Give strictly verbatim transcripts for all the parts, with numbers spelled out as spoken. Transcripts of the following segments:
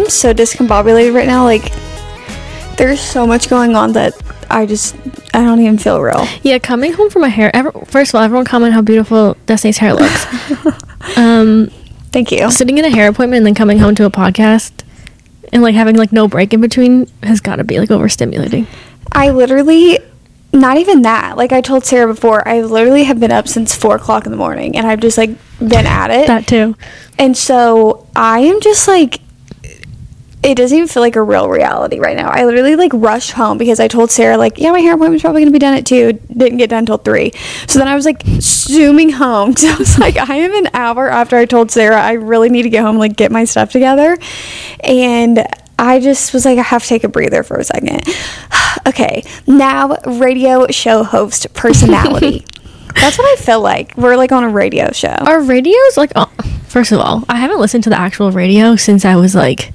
am so discombobulated right now. Like, there's so much going on that I just, I don't even feel real. Yeah, coming home from a hair, ever, first of all, everyone comment how beautiful Destiny's hair looks. um, Thank you. Sitting in a hair appointment and then coming home to a podcast and like having like no break in between has got to be like overstimulating. I literally, not even that. Like I told Sarah before, I literally have been up since four o'clock in the morning, and I've just like been at it. That too. And so I am just like, it doesn't even feel like a real reality right now. I literally like rushed home because I told Sarah like, yeah, my hair appointment's probably gonna be done at two. Didn't get done until three. So then I was like zooming home because I was like, I am an hour after I told Sarah I really need to get home, like get my stuff together. And I just was like, I have to take a breather for a second. Okay, now radio show host personality. That's what I feel like. We're like on a radio show. Our radios like, oh, first of all, I haven't listened to the actual radio since I was like,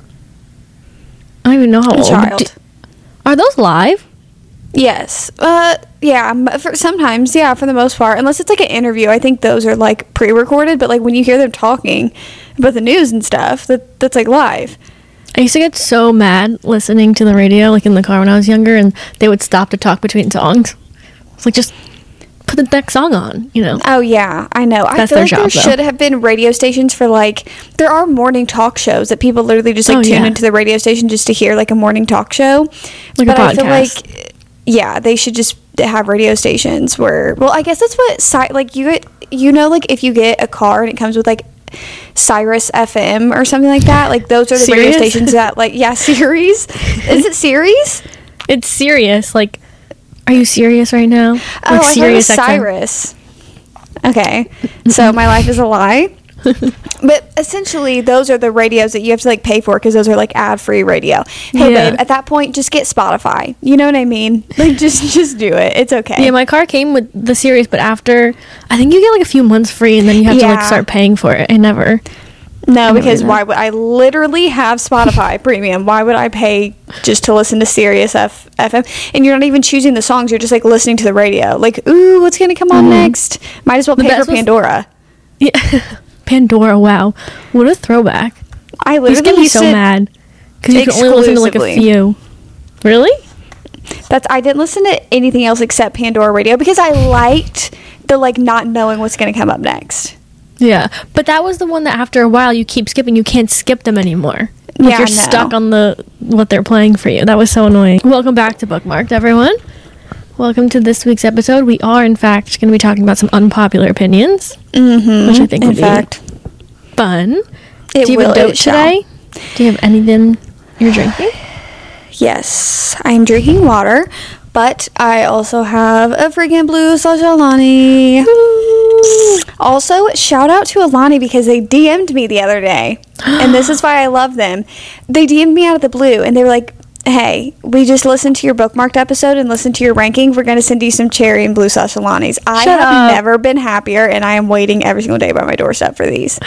I don't even know how a old. child. Do, are those live? Yes. Uh, yeah. m- For, sometimes, yeah. For the most part, unless it's like an interview, I think those are like pre-recorded. But like when you hear them talking about the news and stuff, that that's like live. I used to get so mad listening to the radio, like in the car when I was younger, and they would stop to talk between songs. It's like, just put the next song on, you know? Oh yeah, I know. I That's feel their like job, there though. should have been radio stations for like there are morning talk shows that people literally just like Oh, tune yeah. into the radio station just to hear like a morning talk show. Like a but I feel podcast. like yeah, they should just have radio stations where well, I guess that's what si- like you get you know like if you get a car and it comes with like Sirius F M or something like that, like those are the radio Sirius? stations that like yeah, Sirius. Is it Sirius? It's serious. Like, are you serious right now? Oh, Like I thought it was Sirius X M. Cyrus. Okay, so my life is a lie. But essentially, those are the radios that you have to like pay for because those are like ad-free radio. Hey, Yeah. babe, at that point, just get Spotify. You know what I mean? Like, just just do it. It's okay. Yeah, my car came with the Sirius, but after, I think you get like a few months free, and then you have to like Yeah. start paying for it. I never. no, I because remember why would I literally have Spotify Premium? Why would I pay just to listen to Sirius F- FM? And you're not even choosing the songs. You're just like listening to the radio. Like, ooh, what's gonna come on next? Might as well The pay for best was- Pandora. Yeah. Pandora, wow. What a throwback. I He's literally gonna be used so to- mad. Because you can only listen to like a Exclusively. few. Really? That's I didn't listen to anything else except Pandora Radio because I liked the like not knowing what's going to come up next. Yeah. But that was the one that after a while you keep skipping. You can't skip them anymore. Like Yeah, you're I know. stuck on the what they're playing for you. That was so annoying. Welcome back to Bookmarked, everyone. Welcome to this week's episode. We are, in fact, going to be talking about some unpopular opinions, Mm-hmm. which I think in will be fact, fun. it Do you will. have a dote it shall. today? Do you have anything you're drinking? Yes, I'm drinking water, but I also have a freaking blue slash Alani. Also, shout out to Alani because they D M'd me the other day, and this is why I love them. They D M'd me out of the blue, and they were like, hey, we just listened to your Bookmarked episode and listened to your ranking. We're going to send you some cherry and blue slash Alanis. I Shut have up. never been happier, and I am waiting every single day by my doorstep for these.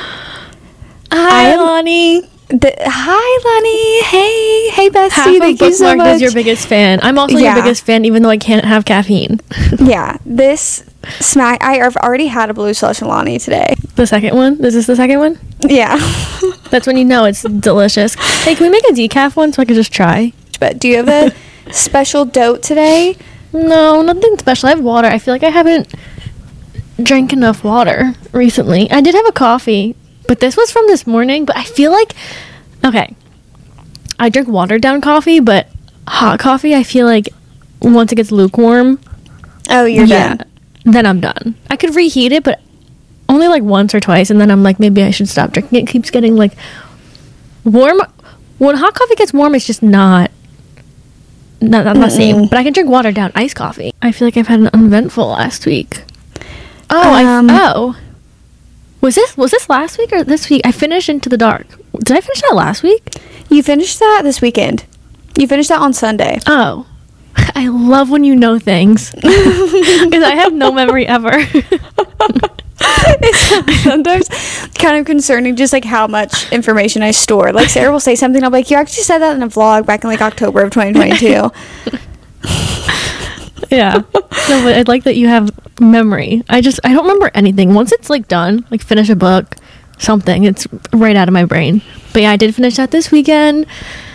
Hi, am- Lonnie. The, hi, Lonnie. Hey. Hey, Betsy. Half of Thank you so Bookmarked much. is your biggest fan. I'm also Yeah. your biggest fan, even though I can't have caffeine. Yeah, this smack. I have already had a blue slush Alani today. The second one? Is this the second one? Yeah. That's when you know it's delicious. Hey, can we make a decaf one so I can just try? But do you have a special dote today? No, nothing special. I have water. I feel like I haven't drank enough water recently. I did have a coffee, but this was from this morning. But I feel like, okay, I drink watered down coffee, but hot coffee, I feel like once it gets lukewarm, Oh, you're yeah, done. then I'm done. I could reheat it, but only like once or twice, and then I'm like, maybe I should stop drinking. It keeps getting like warm. When hot coffee gets warm, it's just not not, not the same. But I can drink watered down iced coffee. I feel like I've had an uneventful last week. Oh, Um, I, oh, was this was this last week or this week? I finished Into the Dark. Did I finish that last week? You finished that this weekend. You finished that on Sunday. Oh, I love when you know things because I have no memory ever. It's sometimes kind of concerning just like how much information I store. Like Sarah will say something, I'll be like, you actually said that in a vlog back in like October of twenty twenty-two. Yeah. No, but I like that you have memory. I just I don't remember anything. Once it's like done, like finish a book something. It's right out of my brain. But yeah, I did finish that this weekend.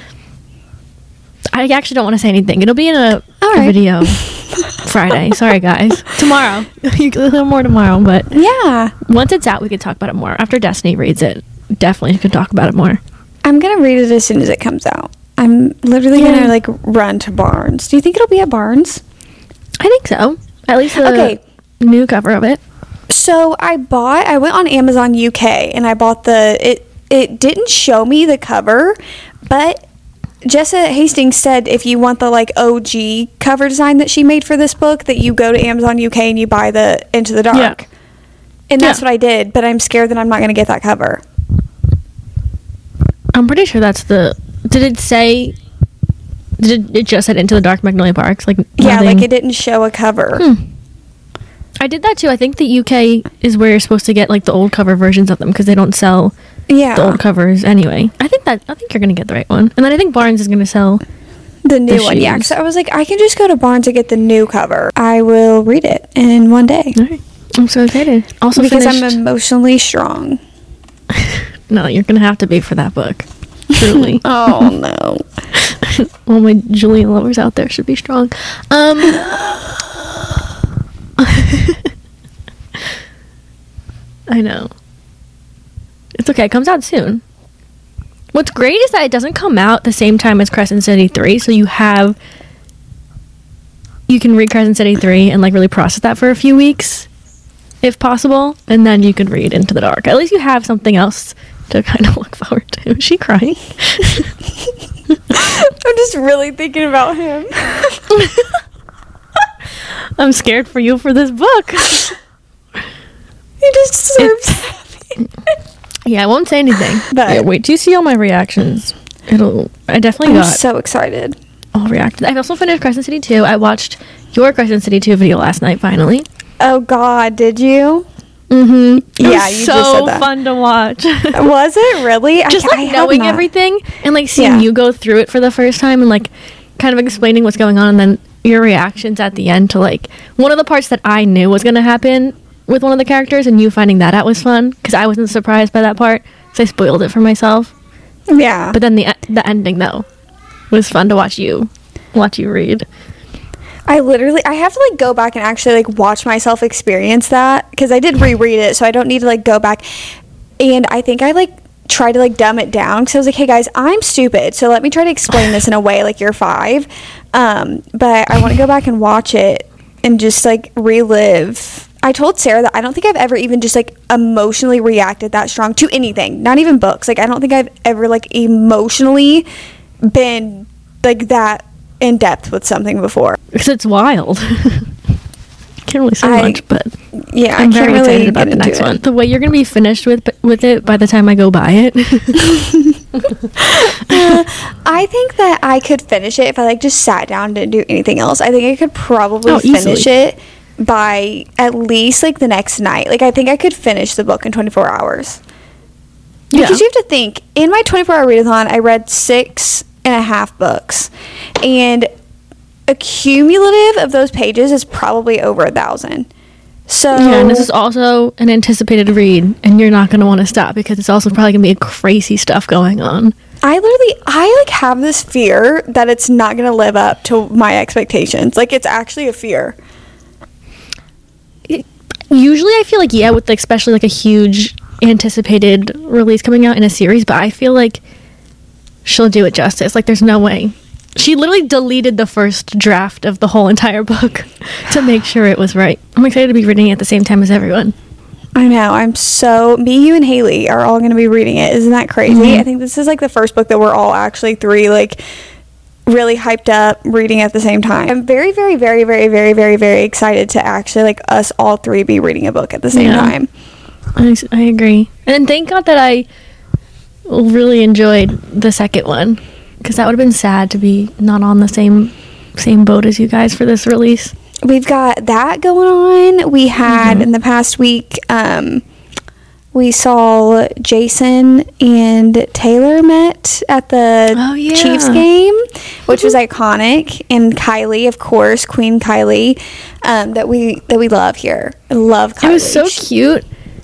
I actually don't want to say anything. It'll be in a, All a right. video Friday. Sorry, guys. Tomorrow. You can little more tomorrow, but Yeah. once it's out, we could talk about it more. After Destiny reads it, definitely could talk about it more. I'm going to read it as soon as it comes out. I'm literally Yeah. going to, like, run to Barnes. Do you think it'll be at Barnes? I think so. At least the Okay. new cover of it. So I bought, I went on Amazon U K and I bought the, it, it didn't show me the cover, but Jessa Hastings said if you want the like O G cover design that she made for this book, that you go to Amazon U K and you buy the Into the Dark. Yeah. And that's Yeah. what I did, but I'm scared that I'm not going to get that cover. I'm pretty sure that's the. Did it say? Did it, it just said Into the Dark Magnolia Parks? Like Yeah, nothing? like it didn't show a cover. Hmm. I did that too. I think the U K is where you're supposed to get like the old cover versions of them because they don't sell Yeah. the old covers anyway. I think that I think you're gonna get the right one, and then I think Barnes is gonna sell. The new the one, yeah. shoes. So I was like, I can just go to Barnes and get the new cover. I will read it in one day. All right. I'm so excited. Also Because finished. I'm emotionally strong. No, you're gonna have to be for that book. Truly. Oh, no. All my Julian lovers out there should be strong. Um. I know. It's okay. It comes out soon. What's great is that it doesn't come out the same time as Crescent City three, so you have you can read Crescent City three and like really process that for a few weeks if possible, and then you can read Into the Dark. At least you have something else to kind of look forward to. Is she crying? I'm just really thinking about him. I'm scared for you for this book. He just deserves Yeah, I won't say anything. But- yeah, wait till you see all my reactions. It'll. I definitely I'm got so excited. all reacted. I've also finished Crescent City two. I watched your Crescent City two video last night. Finally. Oh, God, did you? Mm-hmm. Yeah, it was you so just said that. fun to watch. Was it really? Just I, like I have knowing not. everything and like seeing Yeah. you go through it for the first time and like kind of explaining what's going on, and then your reactions at the end to like one of the parts that I knew was going to happen with one of the characters, and you finding that out was fun because I wasn't surprised by that part because I spoiled it for myself. Yeah. But then the the ending though was fun to watch you watch you read. I literally, I have to like go back and actually like watch myself experience that because I did reread it, so I don't need to like go back. And I think I like tried to like dumb it down because I was like, hey guys, I'm stupid, so let me try to explain this in a way like you're five. Um, but I want to go back and watch it and just like relive. I told Sarah that I don't think I've ever even just like emotionally reacted that strong to anything, not even books. Like I don't think I've ever like emotionally been like that in depth with something before. Because it's wild. Can't really say I- much, but Yeah, I'm I very can't really excited about get the into next it. one. The way you're gonna be finished with with it by the time I go buy it. I think that I could finish it if I like just sat down and didn't do anything else. I think I could probably Oh, finish easily. it by at least like the next night. Like I think I could finish the book in twenty-four hours. Yeah. Because you have to think, in my twenty-four hour readathon, I read six and a half books. And a cumulative of those pages is probably over a thousand. So Yeah, and this is also an anticipated read, and you're not gonna want to stop because it's also probably gonna be crazy stuff going on. I literally, I like have this fear that it's not going to live up to my expectations. Like it's actually a fear. Usually, I feel like yeah, with like, especially like a huge anticipated release coming out in a series, but I feel like she'll do it justice. Like, there's no way. She literally deleted the first draft of the whole entire book to make sure it was right. I'm excited to be reading it at the same time as everyone. I know. I'm so me, you, and Haley are all going to be reading it. Isn't that crazy? Mhm. I think this is like the first book that we're all actually three like really hyped up reading at the same time. I'm very, very, very, very, very, very, very excited to actually like us all three be reading a book at the same Yeah. time. I, I agree. And thank God that I really enjoyed the second one, because that would have been sad to be not on the same same boat as you guys for this release. We've got that going on. We had Mhm. in the past week, um, we saw Jason and Taylor met at the Oh, yeah. Chiefs game, which was iconic. And Kylie, of course, Queen Kylie, um, that we that we love here. I love Kylie. It was so She- cute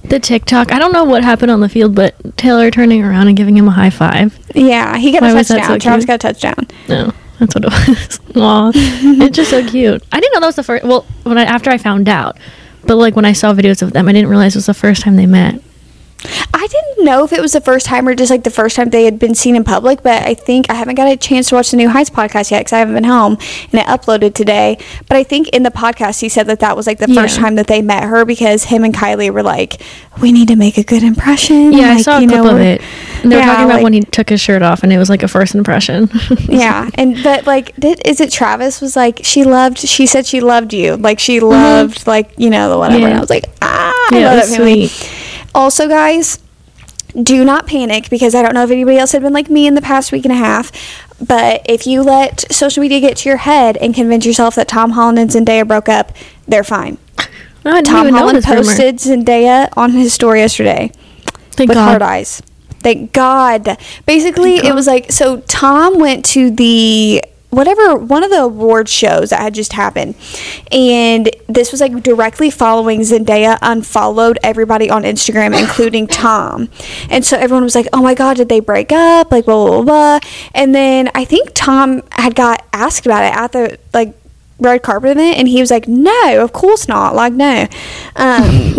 The TikTok. I don't know what happened on the field, but Taylor turning around and giving him a high five. Yeah, he got Why a was that touchdown. so Travis cute? got a touchdown. No, that's what it was. Aw. It's just so cute. I didn't know that was the first. Well, when I after I found out, but like when I saw videos of them, I didn't realize it was the first time they met. I didn't know if it was the first time or just like the first time they had been seen in public, but I think I haven't got a chance to watch the New Heights podcast yet because I haven't been home, and it uploaded today. But I think in the podcast he said that that was like the first Yeah. time that they met her because him and Kylie were like, we need to make a good impression. Yeah, like, I saw a you clip know, of it. And they were yeah, talking about like- when he took his shirt off, and it was like a first impression. Yeah, and but like, did is it Travis was like she loved? She said she loved you, like she loved, like you know the whatever. Yeah. And I was like, ah, I Yeah, love it that was family. sweet. Also, guys, do not panic because I don't know if anybody else had been like me in the past week and a half. But if you let social media get to your head and convince yourself that Tom Holland and Zendaya broke up, they're fine. I didn't Tom even know Holland this rumor. posted Zendaya on his story yesterday Thank with God. hard eyes. Thank God. Basically, Thank it God. was like, so Tom went to the whatever one of the award shows that had just happened, and this was like directly following Zendaya unfollowed everybody on Instagram, including Tom. And so everyone was like, oh my God, did they break up? Like blah blah blah. And then I think Tom had got asked about it at the like red carpet event, and he was like, no, of course not, like no. um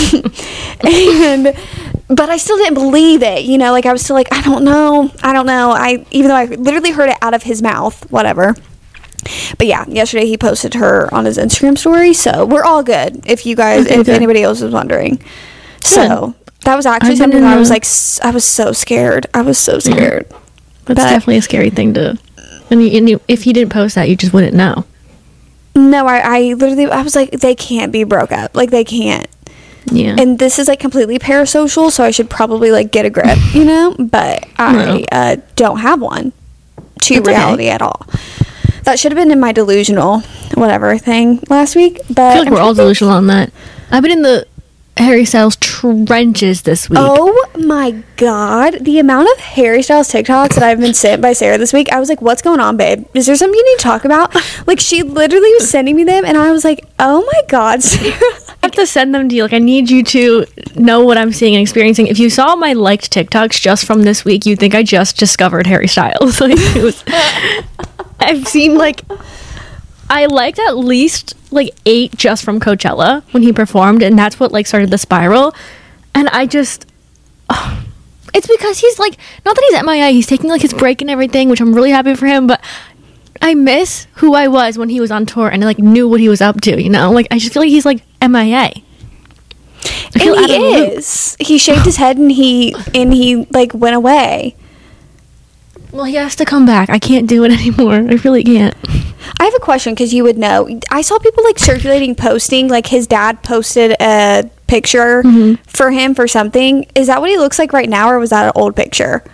and but I still didn't believe it, you know, like I was still like, I don't know, I don't know. I even though I literally heard it out of his mouth, whatever. But yeah, yesterday he posted her on his Instagram story, so we're all good. If you guys, Okay, if good. anybody else was wondering, so that was actually I something didn't that I was know. like, s- I was so scared. I was so scared. That's But- definitely a scary thing to. And, you, and you, if he didn't post that, you just wouldn't know. No, I, I literally, I was like, they can't be broke up. Like they can't. Yeah. And this is like completely parasocial, so I should probably like get a grip, you know. But I No. uh, don't have one to That's okay. reality at all. That should have been in my delusional whatever thing last week. But I feel like I'm we're all trying to- delusional on that. I've been in the Harry Styles trenches this week. Oh my God, the amount of Harry Styles TikToks that I've been sent by Sarah this week, I was like, what's going on, babe? Is there something you need to talk about? Like, she literally was sending me them, and I was like, oh my God, Sarah. I have to send them to you. Like, I need you to know what I'm seeing and experiencing. If you saw my liked TikToks just from this week, you'd think I just discovered Harry Styles. Like, it was. I've seen like. I liked at least like eight just from Coachella when he performed, and that's what like started the spiral. And I just, oh, it's because he's like, not that he's M I A, he's taking like his break and everything, which I'm really happy for him. But I miss who I was when he was on tour and I like knew what he was up to. You know, like I just feel like he's like M I A. I feel And out of the he loop. is. He shaved his head and he and he like went away. Well, he has to come back. I can't do it anymore. I really can't. I have a question because you would know. I saw people like circulating, posting like his dad posted a picture Mm-hmm. for him for something. Is that what he looks like right now, or was that an old picture?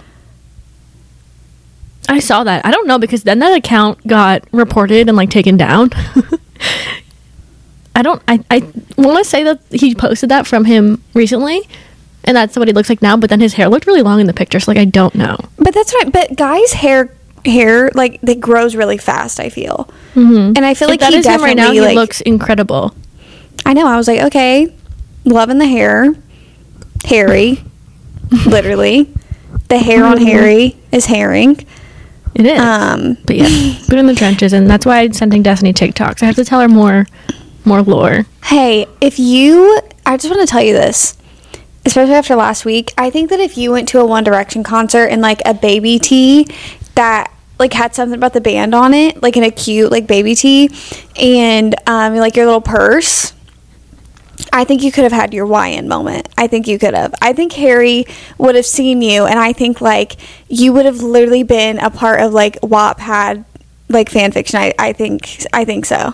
I saw that. I don't know because then that account got reported and like taken down. I don't. I I want to say that he posted that from him recently, and that's what he looks like now. But then his hair looked really long in the picture, so like I don't know. But that's right. But guys' hair, hair like that grows really fast. I feel, Mm-hmm. and I feel like that he is him definitely right now. He like. looks incredible. I know. I was like, okay, loving the hair, Harry, literally, the hair on Mhm. Harry is herring. It is. Um, but yeah, been in the trenches, and that's why I'm sending Destiny TikToks. I have to tell her more, more lore. Hey, if you, I just want to tell you this, especially after last week. I think that if you went to a One Direction concert in like a baby tee that like had something about the band on it, like in a cute like baby tee, and um, like your little purse, I think you could have had your Y N moment. I think you could have. I think Harry would have seen you, and I think like you would have literally been a part of like Wattpad like fan fiction. I, I think I think so.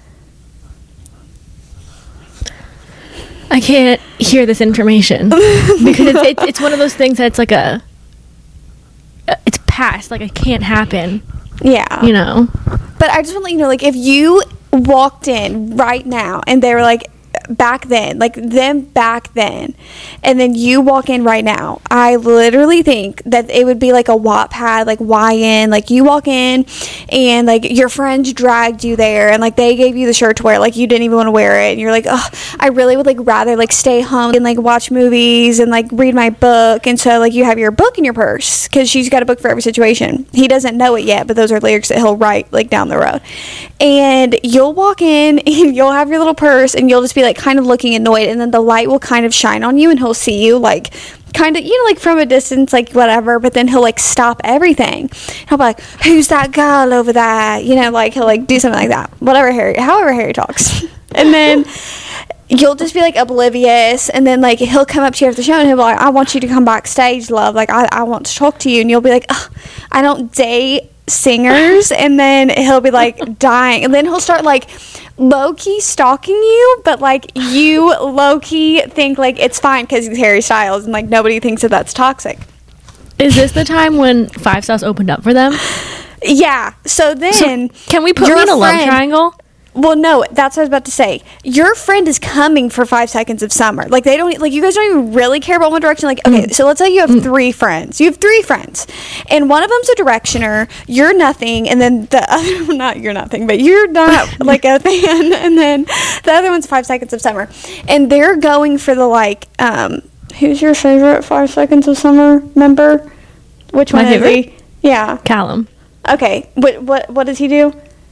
I can't hear this information because it's, it's it's one of those things that's like a it's past, like it can't happen, Yeah. you know. But I just want to let you know, like, if you walked in right now and they were like, back then, like them back then, and then you walk in right now, I literally think that it would be like a Wattpad, like Y N, like you walk in and like your friends dragged you there and like they gave you the shirt to wear, like you didn't even want to wear it, and you're like, oh, I really would like rather like stay home and like watch movies and like read my book. And so like you have your book in your purse because she's got a book for every situation. He doesn't know it yet, but those are lyrics that he'll write like down the road. And you'll walk in and you'll have your little purse and you'll just be like kind of looking annoyed, and then the light will kind of shine on you and he'll see you like kind of, you know, like from a distance, like whatever, but then he'll like stop everything. He'll be like, who's that girl over there? You know, like he'll like do something like that. Whatever Harry, however Harry talks. And then you'll just be like oblivious, and then like he'll come up to you after the show and he'll be like, I want you to come backstage, love. Like I, I want to talk to you. And you'll be like, ugh, I don't date singers. And then he'll be like dying, and then he'll start like low-key stalking you, but like you low-key think like it's fine because he's Harry Styles, and like nobody thinks that that's toxic. Is this the time when Five Sauce opened up for them? Yeah. So then So can we put me in a love triangle? Well, no, that's what I was about to say. Your friend is coming for Five Seconds of Summer. Like, they don't, like, you guys don't even really care about One Direction. Like, okay, mm. so let's say you have mm. three friends. You have three friends. And one of them's a Directioner, you're nothing, and then the other, not you're nothing, but you're not, like, a fan. And then the other one's Five Seconds of Summer. And they're going for the, like, um, who's your favorite Five Seconds of Summer member? Which My one favorite? is he? Yeah. Callum. Okay. What, what, what does he do?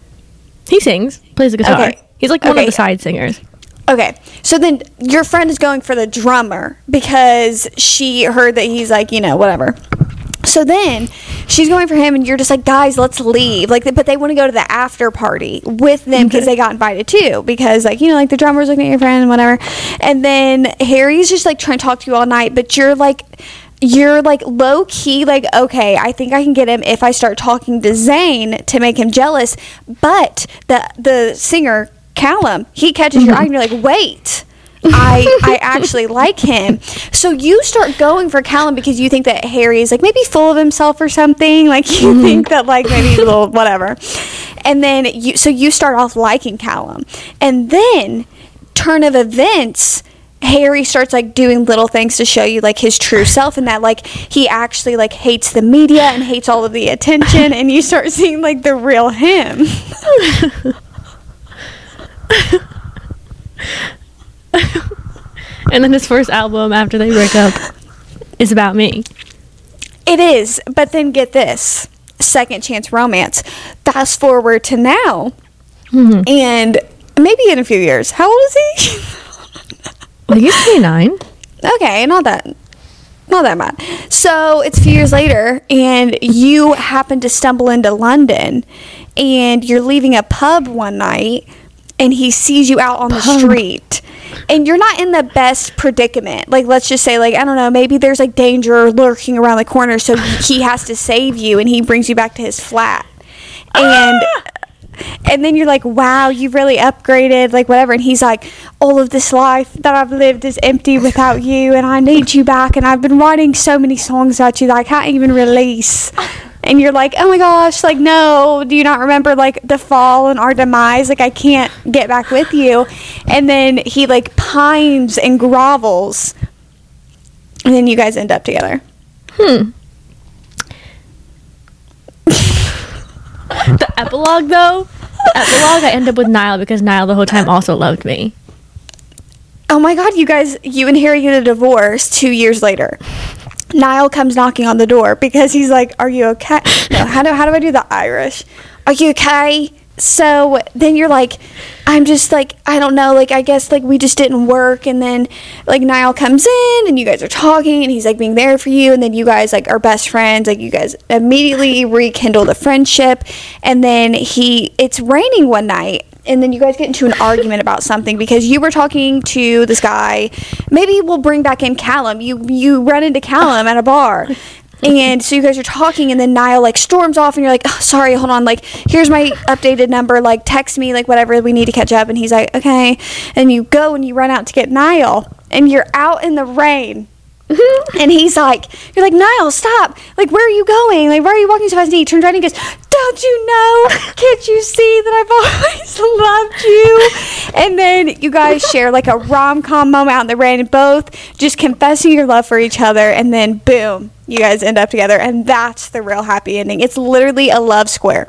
He sings, plays the guitar. Okay. He's like one Okay. of the side singers. Okay, so then your friend is going for the drummer because she heard that he's like, you know, whatever. So then she's going for him, and you're just like, guys, let's leave. Like, but they want to go to the after party with them because they got invited too. Because, like, you know, like the drummer's looking at your friend and whatever. And then Harry's just like trying to talk to you all night, but you're like, you're like low key, like, okay, I think I can get him if I start talking to Zayn to make him jealous. But the the singer Callum, he catches mm-hmm. your eye, and you're like, wait, I I actually like him. So you start going for Callum because you think that Harry is like maybe full of himself or something. Like you mm-hmm. think that like maybe a little whatever. And then you so you start off liking Callum, and then turn of events, Harry starts like doing little things to show you like his true self, and that like he actually like hates the media and hates all of the attention, and you start seeing like the real him. And then his first album after they break up is about me. It is, but then get this, Second Chance Romance. Fast forward to now, mm-hmm. and maybe in a few years. How old is he? I think he's twenty-nine. Okay, not that, not that bad. So it's a few years later, and you happen to stumble into London, and you're leaving a pub one night, and he sees you out on pub. the street, and you're not in the best predicament. Like, let's just say, like, I don't know, maybe there's like danger lurking around the corner, so he has to save you, and he brings you back to his flat, and. Ah! And then you're like, wow, you've really upgraded, like whatever. And he's like, all of this life that I've lived is empty without you, and I need you back. And I've been writing so many songs about you that I can't even release. And you're like, oh my gosh, like, no, do you not remember like the fall and our demise? Like, I can't get back with you. And then he like pines and grovels, and then you guys end up together. Hmm. The epilogue, though, the epilogue, I end up with Niall because Niall the whole time also loved me. Oh my God, you guys, you and Harry get a divorce two years later. Niall comes knocking on the door because he's like, are you okay? No, how do, how do I do the Irish? Are you okay? So then you're like, I'm just like, I don't know, like, I guess, like, we just didn't work. And then, like, Niall comes in, and you guys are talking, and he's, like, being there for you. And then you guys, like, are best friends. Like, you guys immediately rekindle the friendship. And then he, it's raining one night. And then you guys get into an argument about something because you were talking to this guy. Maybe we'll bring back in Callum. You, you run into Callum at a bar. And so you guys are talking, and then Niall like storms off, and you're like, oh, sorry, hold on, like, here's my updated number, like, text me, like, whatever, we need to catch up. And he's like, okay. And you go and you run out to get Niall, and you're out in the rain. And he's like, you're like, Niall, stop, like, where are you going, like, why are you walking so fast? And he turns around and he goes, don't you know? Can't you see that I've always loved you? And then you guys share like a rom-com moment out in the rain, both just confessing your love for each other, and then boom, you guys end up together, and that's the real happy ending. It's literally a love square.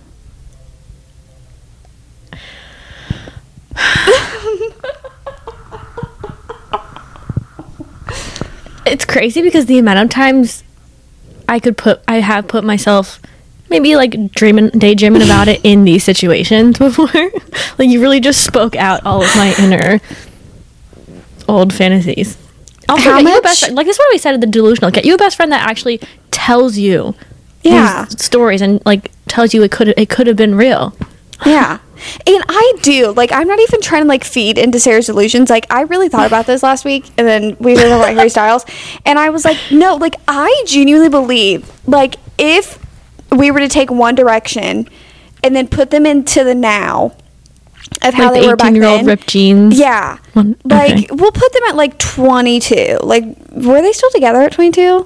It's crazy because the amount of times I could put, I have put myself maybe like dreaming, daydreaming about it in these situations before. Like you really just spoke out all of my inner old fantasies. Also, How get you a much- best friend, like this is what we said at the delusional. Get you a best friend that actually tells you Yeah. these stories and like tells you it could it could have been real. Yeah. And I do. Like, I'm not even trying to, like, feed into Sarah's delusions. Like, I really thought about this last week, and then we were talking about Harry Styles, and I was like, no, like, I genuinely believe, like, if we were to take One Direction and then put them into the now of how Like they the were back eighteen-year-old then. ripped jeans. Yeah. One- Like, okay. we'll put them at, like, twenty-two. Like, were they still together at twenty-two?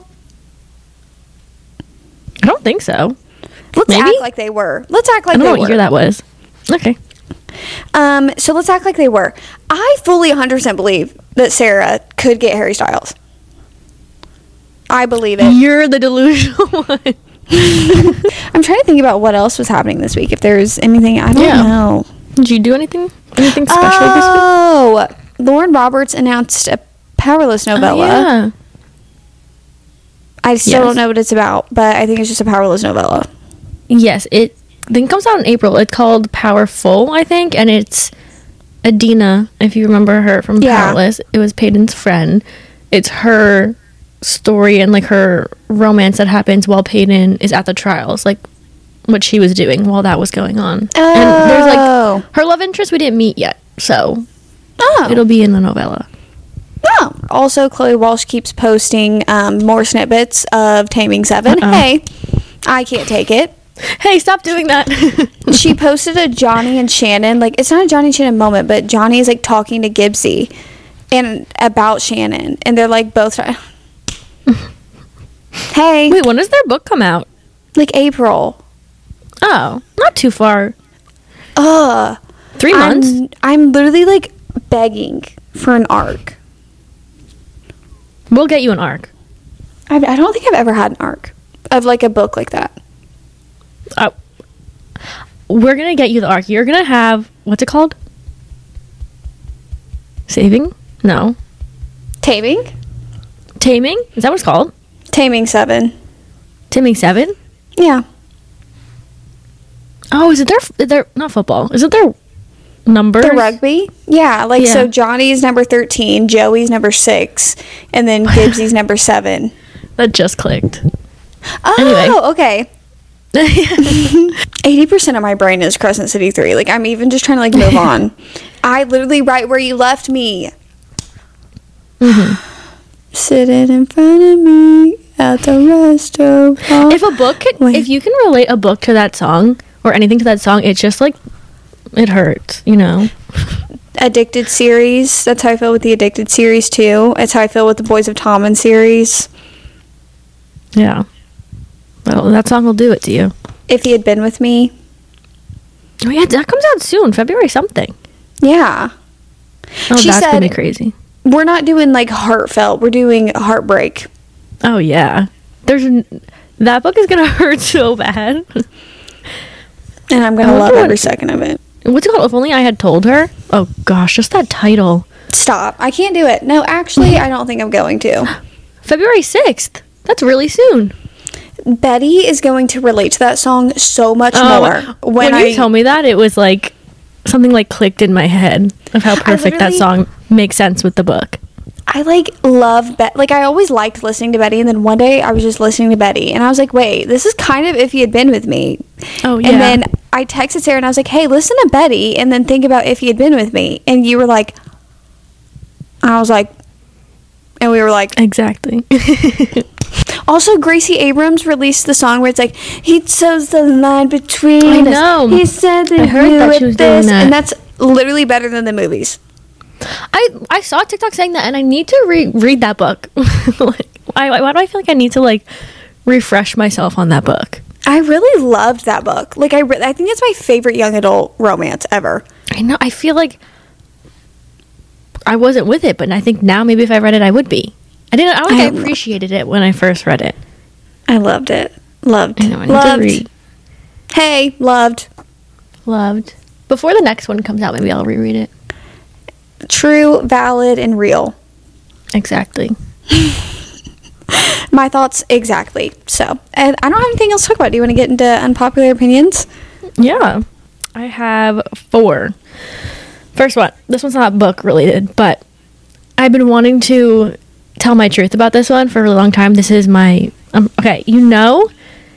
I don't think so. Let's Maybe? act like they were. Let's act like I don't they know were. what year that was. Okay. Um, so let's act like they were. I fully one hundred percent believe that Sarah could get Harry Styles. I believe it. You're the delusional one. I'm trying to think about what else was happening this week. If there's anything, I don't Yeah. know. Did you do anything? Anything special this week? Oh, Lauren Roberts announced a Powerless novella. Oh, yeah. I still Yes. don't know what it's about, but I think it's just a Powerless novella. Yes, it I think it comes out in April. It's called Powerful, I think, and it's Adina, if you remember her from Yeah. Powerless. It was Peyton's friend. It's her story and like her romance that happens while Peyton is at the trials, like what she was doing while that was going on. Oh. And there's like her love interest we didn't meet yet, so Oh. it'll be in the novella. Oh. Also, Chloe Walsh keeps posting um, more snippets of Taming Seven. Uh-oh. Hey, I can't take it. Hey, stop doing that. She posted a Johnny and Shannon, like, it's not a Johnny and Shannon moment, but Johnny is like talking to Gibbsy and about Shannon, and they're like both try- hey, Wait, when does their book come out? like April. Oh, not too far. Ugh. Three months? I'm, I'm literally like begging for an arc. We'll get you an arc. I, I don't think I've ever had an arc of like a book like that. Uh, we're gonna get you the arc. You're gonna have what's it called? Saving? No. Taming? Taming? Is that what it's called? Taming Seven. Taming Seven? Yeah. Oh, is it their? Is their not football? Is it their numbers? The rugby? Yeah, like Yeah. so Johnny's number thirteen, Joey's number six, and then Gibbsy's number seven. That just clicked. Oh, Anyway. okay. eighty percent of my brain is Crescent City three. Like, I'm even just trying to, like, move on. I literally right where you left me. Mm-hmm. Sitting in front of me at the restaurant. If a book, can, Wait. if you can relate a book to that song or anything to that song, it's just like it hurts, you know. Addicted series. That's how I feel with the Addicted series, too. That's how I feel with the Boys of Tommen series. Yeah. Well, that song will do it to you. If he had been with me. Oh yeah, that comes out soon, February something. Yeah. Oh, She that's gonna be said- crazy. We're not doing, like, heartfelt. We're doing heartbreak. Oh yeah, there's n- that book is gonna hurt so bad. And I'm going I to wonder love what- every second of it. What's it called? If only I had told her. Oh gosh, just that title. Stop. I can't do it. No, actually, I don't think I'm going to. February sixth. That's really soon. Betty is going to relate to that song so much Oh, more. when I you told me that, it was like something like clicked in my head of how perfect that literally- song makes sense with the book. I like love Bet. Like, I always liked listening to Betty, and then one day I was just listening to Betty, and I was like, wait, this is kind of If He Had Been With Me. Oh yeah. And then I texted Sarah, and I was like, hey, listen to Betty, and then think about If He Had Been With Me. And you were like, I was like, and we were like, exactly. also, Gracie Abrams released the song where it's like, he chose the line between I us. know. He said that I heard you that were she was doing this. that. And that's literally better than the movies. I I saw TikTok saying that, and I need to re- read that book. Like, I, why do I feel like I need to like refresh myself on that book? I really loved that book. Like I, re- I think it's my favorite young adult romance ever. I know. I feel like I wasn't with it, but I think now maybe if I read it, I would be. I didn't. I don't think I, I appreciated it when I first read it. I loved it. Loved. I know. I need loved. to read. Hey, loved. Loved. Before the next one comes out, maybe I'll reread it. True, valid, and real. Exactly. My thoughts exactly. So, and I don't have anything else to talk about. Do you want to get into unpopular opinions? Yeah. I have four. First one. This one's not book related, but I've been wanting to tell my truth about this one for a really long time. This is my... Um, okay, you know,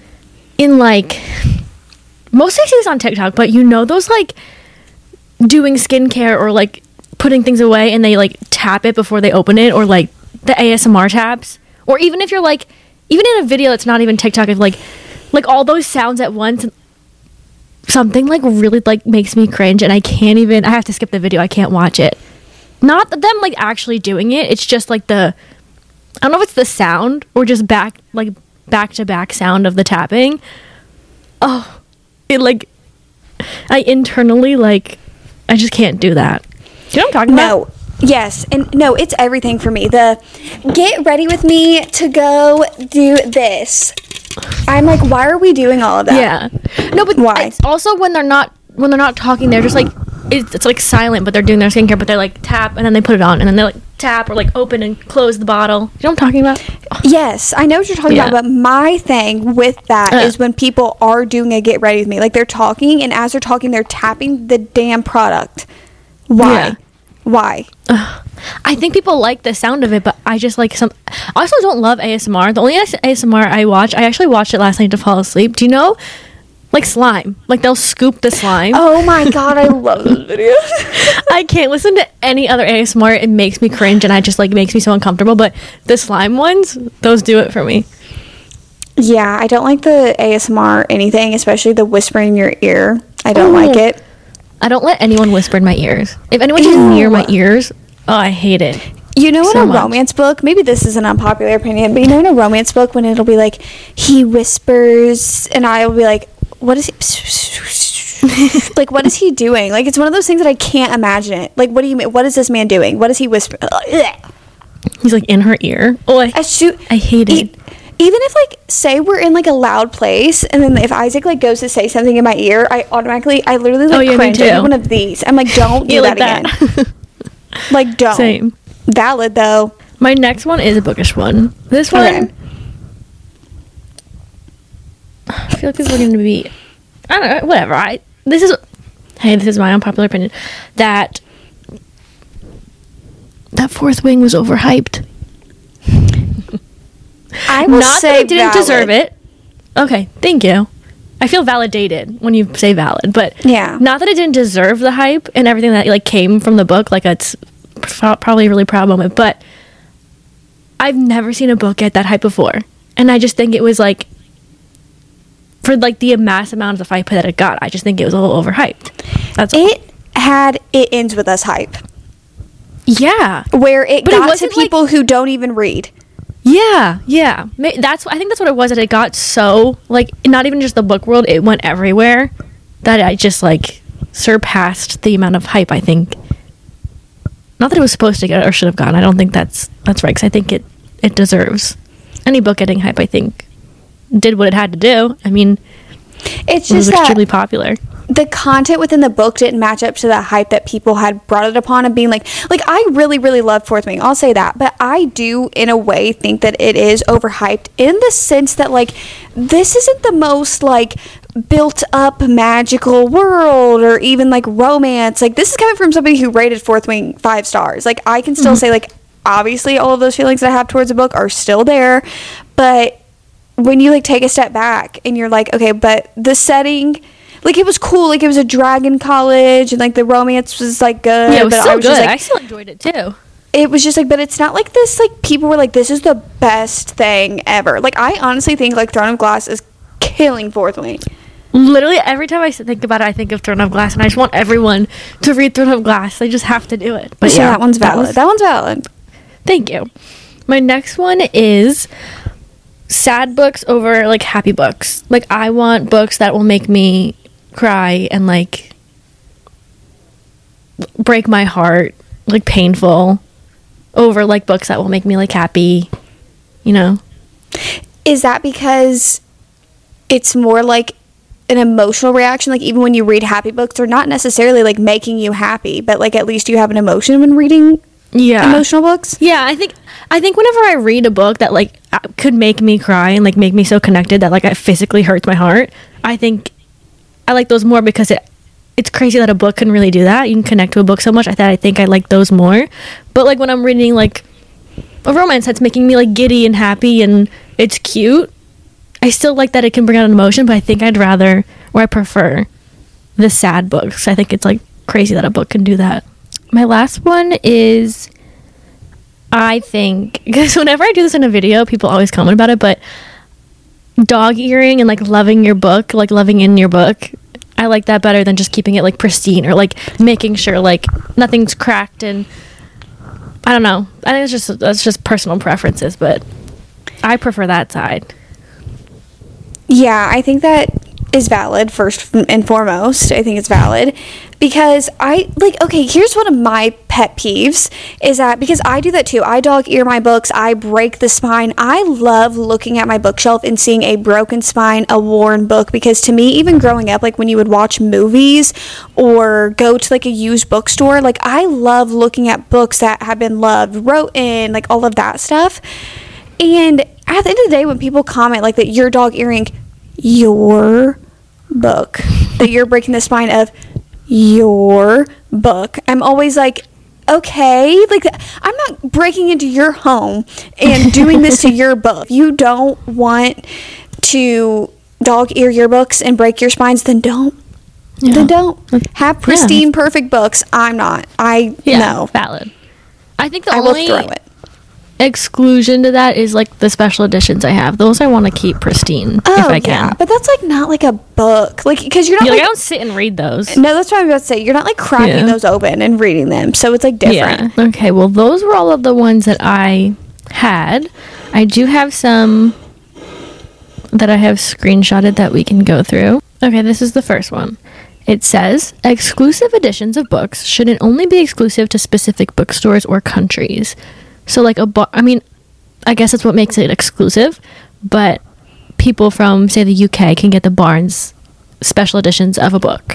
in like... Mostly I see this on TikTok, but you know those like doing skincare or like putting things away and they like tap it before they open it, or like the A S M R taps, or even if you're like, even in a video that's not even TikTok, if like like all those sounds at once, something like really like makes me cringe and I can't even, I have to skip the video, I can't watch it. Not them like actually doing it, it's just like the, I don't know if it's the sound or just back like back to back sound of the tapping. Oh, it like I internally like I just can't do that. Do you know what I'm talking no. about? Yes, and no, it's everything for me. The get ready with me to go do this. I'm like, why are we doing all of that? Yeah. No, but why? It's also when they're not when they're not talking, they're just like it's, it's like silent, but they're doing their skincare, but they like tap and then they put it on and then they like tap or like open and close the bottle. You know what I'm talking about? Yes, I know what you're talking Yeah. about, but my thing with that Uh. is when people are doing a get ready with me. Like they're talking, and as they're talking, they're tapping the damn product. Why? Yeah. Why? Ugh. I think people like the sound of it, but I just like some. I also don't love A S M R. The only A S M R I watch, I actually watched it last night to fall asleep. Do you know, like slime? Like they'll scoop the slime. Oh my god, I love those videos. I can't listen to any other A S M R. It makes me cringe, and I just like makes me so uncomfortable. But the slime ones, those do it for me. Yeah, I don't like the A S M R anything, especially the whispering in your ear. I don't Ooh. like it. I don't let anyone whisper in my ears. If anyone's just near my ears, oh, I hate it. You know, in So a much. romance book, maybe this is an unpopular opinion, but you know, in a romance book, when it'll be like, he whispers, and I'll be like, what is he? Like, what is he doing? Like, it's one of those things that I can't imagine it. Like, what do you mean? What is this man doing? What is he whispering? He's like in her ear. Oh, I, I shoot. I hate it. E- even if, like, say we're in, like, a loud place, and then if Isaac, like, goes to say something in my ear, I automatically, I literally, like, Oh, yeah, me cringe at too. one of these. I'm like, don't do You that, like that? again. Like, don't. Same. Valid, though. My next one is a bookish one. This one, Okay. I feel like this is going to be, I don't know, whatever. I this is, hey, this is my unpopular opinion that that Fourth Wing was overhyped. I will Not say that it didn't valid. deserve it. Okay, thank you. I feel validated when you say valid, but Yeah. not that it didn't deserve the hype and everything that like came from the book. Like it's pro- probably a really proud moment, but I've never seen a book get that hype before, and I just think it was like for like the mass amount of hype that it got. I just think it was a little overhyped. That's all. It had It Ends With Us hype, Yeah, where it But it got to wasn't, like- people who don't even read. yeah, yeah. Ma- That's I think that's what it was. That it got so like not even just the book world. It went everywhere. That I just like surpassed the amount of hype. I think. Not that it was supposed to get or should have gotten. I don't think that's that's right. Because I think it it deserves any book getting hype. I think did what it had to do. I mean, It's it was just that extremely popular. the content within the book didn't match up to the hype that people had brought it upon, and being like, like I really, really love Fourth Wing. I'll say that, but I do, in a way, think that it is overhyped in the sense that like this isn't the most like built up magical world or even like romance. Like this is coming from somebody who rated Fourth Wing five stars. Like I can still say like obviously all of those feelings that I have towards a book are still there, but when you like take a step back and you're like, okay, but the setting, like it was cool, like it was a dragon college and like the romance was like good. Yeah, it was but so I was good. just, like, I still enjoyed it too. it was just like, but it's not like this, like people were like, this is the best thing ever. Like I honestly think like Throne of Glass is killing Fourth Wing. Literally every time I think about it, I think of Throne of Glass, and I just want everyone to read Throne of Glass. They just have to do it. But So yeah, that one's valid. was- that one's valid. Thank you. My next one is sad books over like happy books. Like I want books that will make me cry and like break my heart, like painful, over like books that will make me like happy, you know. Is that because it's more like an emotional reaction? Like even when you read happy books, they're not necessarily like making you happy, but like at least you have an emotion when reading yeah emotional books. Yeah, I think I think whenever I read a book that like could make me cry and like make me so connected that like it physically hurts my heart, I think I like those more because it it's crazy that a book can really do that. You can connect to a book so much. I thought I think I like those more. But like when I'm reading like a romance that's making me like giddy and happy and it's cute, I still like that it can bring out an emotion, but I think I'd rather, or I prefer, the sad books. I think it's like crazy that a book can do that. My last one is, I think, because whenever I do this in a video, people always comment about it, but dog earing and like loving your book, like loving in your book, I like that better than just keeping it like pristine or like making sure like nothing's cracked. And I don't know. I think it's just that's just personal preferences, but I prefer that side. Yeah, I think that is valid first and foremost. I think it's valid because I like okay, here's one of my pet peeves is that because I do that too. I dog ear my books, I break the spine. I love looking at my bookshelf and seeing a broken spine, a worn book, because to me, even growing up, like when you would watch movies or go to like a used bookstore, like I love looking at books that have been loved, wrote in, like all of that stuff. And at the end of the day, when people comment like that you're dog earing your book, that you're breaking the spine of your book, I'm always like, okay, like I'm not breaking into your home and doing this to your book. If you don't want to dog ear your books and break your spines, then don't. Yeah. Then don't. Have pristine, yeah. perfect books. I'm not. I yeah, no. Valid. I think the I only will throw it. exclusion to that is like the special editions I have. Those I want to keep pristine oh, if I can. Yeah, but that's like not like a book, like because you're not. Yeah, like, like I don't sit and read those. No, that's what I'm about to say. You're not like cracking yeah. those open and reading them, so it's like different. Yeah. Okay. Well, those were all of the ones that I had. I do have some that I have screenshotted that we can go through. Okay, this is the first one. It says, exclusive editions of books shouldn't only be exclusive to specific bookstores or countries. So, like, a bar, I mean, I guess that's what makes it exclusive, but people from, say, the U K can get the Barnes special editions of a book.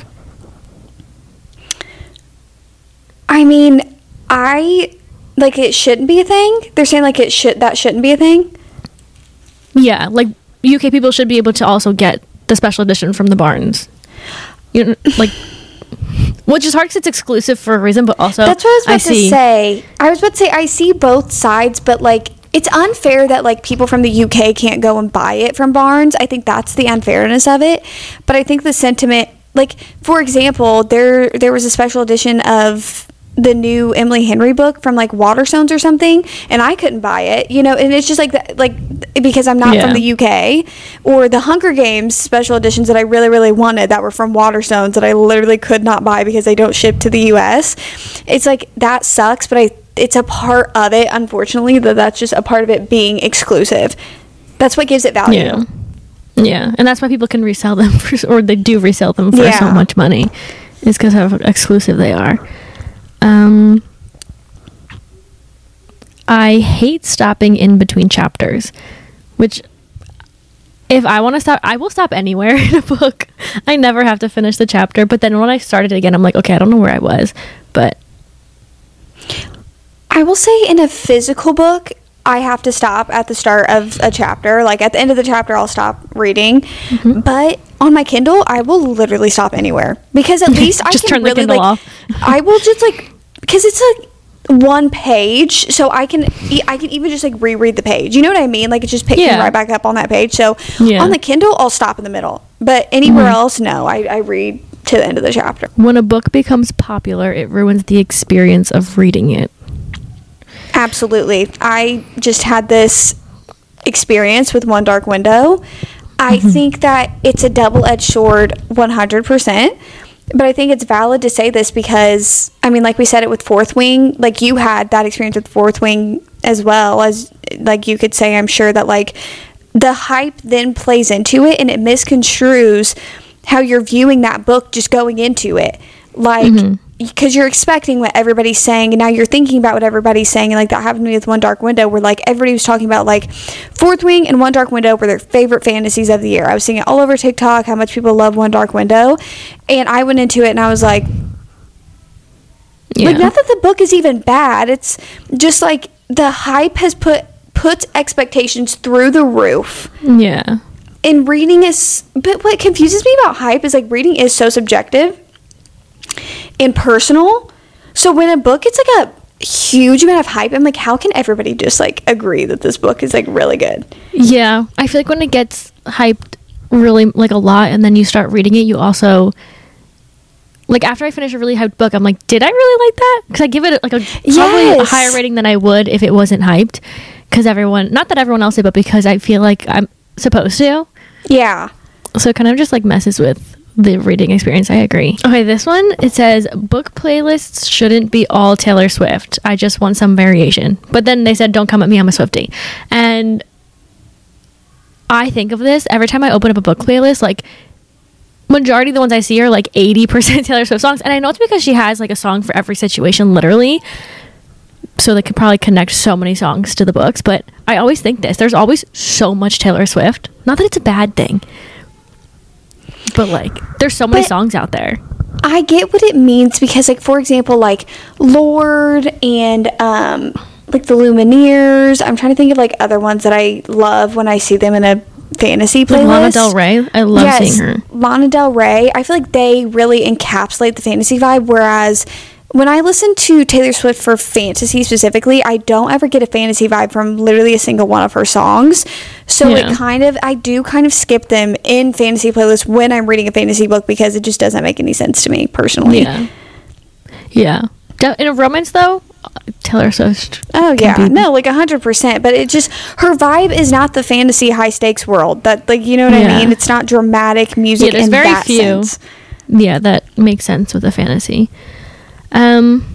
I mean, I, like, it shouldn't be a thing? They're saying, like, it should, that shouldn't be a thing? Yeah, like, U K people should be able to also get the special edition from the Barnes. You know, like... Which is hard because it's exclusive for a reason, but also that's what I was about I to see, say. I was about to say I see both sides, but like it's unfair that like people from the U K can't go and buy it from Barnes. I think that's the unfairness of it. But I think the sentiment, like for example, there there was a special edition of the new Emily Henry book from like Waterstones or something, and I couldn't buy it, you know, and it's just like that, like because I'm not yeah. from the U K, or the Hunger Games special editions that I really really wanted that were from Waterstones that I literally could not buy because they don't ship to the U S. It's like that sucks, but I it's a part of it, unfortunately, that that's just a part of it being exclusive. That's what gives it value. Yeah, yeah, and that's why people can resell them for, or they do resell them for yeah. so much money, is because how exclusive they are. Um, I hate stopping in between chapters, which if I want to stop, I will stop anywhere in a book. I never have to finish the chapter, but then when I start it again, I'm like, okay, I don't know where I was, but I will say in a physical book, I have to stop at the start of a chapter. Like at the end of the chapter, I'll stop reading. Mm-hmm. But on my Kindle, I will literally stop anywhere because at least I just can turn really the Kindle like. off. I will just like because it's like one page, so I can I can even just like reread the page. You know what I mean? Like it's just picking yeah. right back up on that page. So yeah. on the Kindle, I'll stop in the middle. But anywhere mm-hmm. else, no. I, I read to the end of the chapter. When a book becomes popular, it ruins the experience of reading it. Absolutely. I just had this experience with One Dark Window. I mm-hmm. think that it's a double-edged sword one hundred percent. But I think it's valid to say this because, I mean, like we said it with Fourth Wing, like you had that experience with Fourth Wing as well as, like you could say, I'm sure that like the hype then plays into it and it misconstrues how you're viewing that book just going into it. Like, because mm-hmm. you're expecting what everybody's saying, and now you're thinking about what everybody's saying. And like that happened to me with One Dark Window, where like everybody was talking about like Fourth Wing and One Dark Window were their favorite fantasies of the year. I was seeing it all over TikTok how much people love One Dark Window, and I went into it and I was like, yeah. like not that the book is even bad. It's just like the hype has put puts expectations through the roof. Yeah. And reading is, but what confuses me about hype is like reading is so subjective and personal. So when a book gets like a huge amount of hype, I'm like, how can everybody just like agree that this book is like really good? Yeah. I feel like when it gets hyped really like a lot and then you start reading it, you also, like after I finish a really hyped book, I'm like, did I really like that? Because I give it like a probably yes. a higher rating than I would if it wasn't hyped. Because everyone, not that everyone else did, but because I feel like I'm supposed to. Yeah. So it kind of just like messes with the reading experience. I agree. Okay, this one, it says, book playlists shouldn't be all Taylor Swift. I just want some variation. But then they said, don't come at me, I'm a Swiftie. And I think of this every time I open up a book playlist, like majority of the ones I see are like eighty percent Taylor Swift songs. And I know it's because she has like a song for every situation, literally. So they could probably connect so many songs to the books. But I always think this. There's always so much Taylor Swift. Not that it's a bad thing. But, like, there's so many but songs out there. I get what it means because, like, for example, like, Lorde and, um, like, the Lumineers. I'm trying to think of, like, other ones that I love when I see them in a fantasy playlist. Like Lana Del Rey. I love yes, seeing her. Lana Del Rey. I feel like they really encapsulate the fantasy vibe, whereas when I listen to Taylor Swift for fantasy specifically, I don't ever get a fantasy vibe from literally a single one of her songs. So yeah. it kind of, I do kind of skip them in fantasy playlists when I'm reading a fantasy book because it just doesn't make any sense to me personally. Yeah. Yeah. In a romance though, Taylor Swift. Oh yeah. Be- no, like a hundred percent. But it just, her vibe is not the fantasy high stakes world. That, like, you know what yeah. I mean? It's not dramatic music yeah, in very that few. sense. Yeah, that makes sense with a fantasy. Um,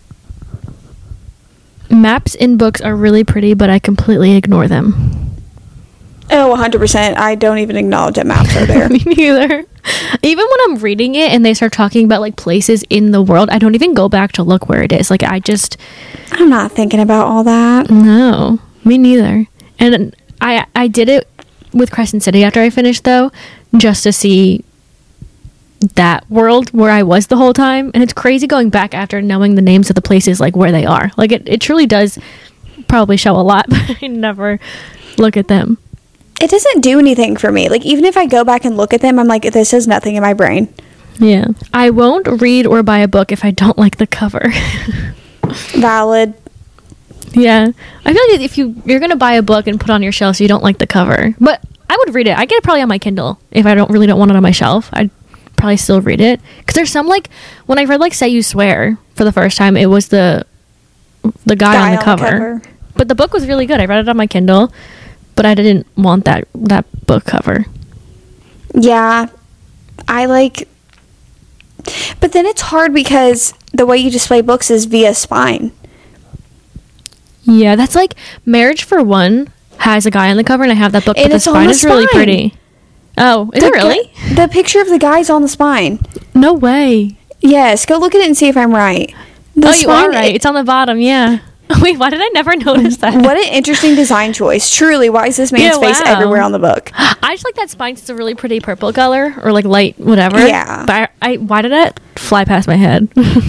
maps in books are really pretty, but I completely ignore them. Oh, one hundred percent. I don't even acknowledge that maps are there. Me neither. Even when I'm reading it and they start talking about like places in the world, I don't even go back to look where it is. Like I just... I'm not thinking about all that. No, me neither. And I, I did it with Crescent City after I finished though, just to see that world where I was the whole time. And it's crazy going back after knowing the names of the places, like where they are. Like it, it truly does probably show a lot, but I never look at them. It doesn't do anything for me. Like even if I go back and look at them, I'm like, this has nothing in my brain. Yeah. I won't read or buy a book if I don't like the cover. Valid. Yeah. I feel like if you, you're going to buy a book and put on your shelf so you don't like the cover. But I would read it. I get it probably on my Kindle if I don't really don't want it on my shelf. I'd probably still read it because there's some like when I read like Say You Swear for the first time, it was the the guy, guy on, the, on cover. the cover but the book was really good. I read it on my Kindle, but I didn't want that that book cover. Yeah, I like, but then it's hard because the way you display books is via spine. Yeah, that's like Marriage for One has a guy on the cover, and I have that book, and but the spine the is spine. really pretty. Oh, is the, it really? The picture of the guy's on the spine. No way. Yes, go look at it and see if I'm right. The oh, you are right. It, it's on the bottom, yeah. Wait, why did I never notice that? What an interesting design choice. Truly, why is this man's yeah, face wow. everywhere on the book? I just like that spine. It's a really pretty purple color, or like light, whatever. Yeah. But I, I why did that fly past my head?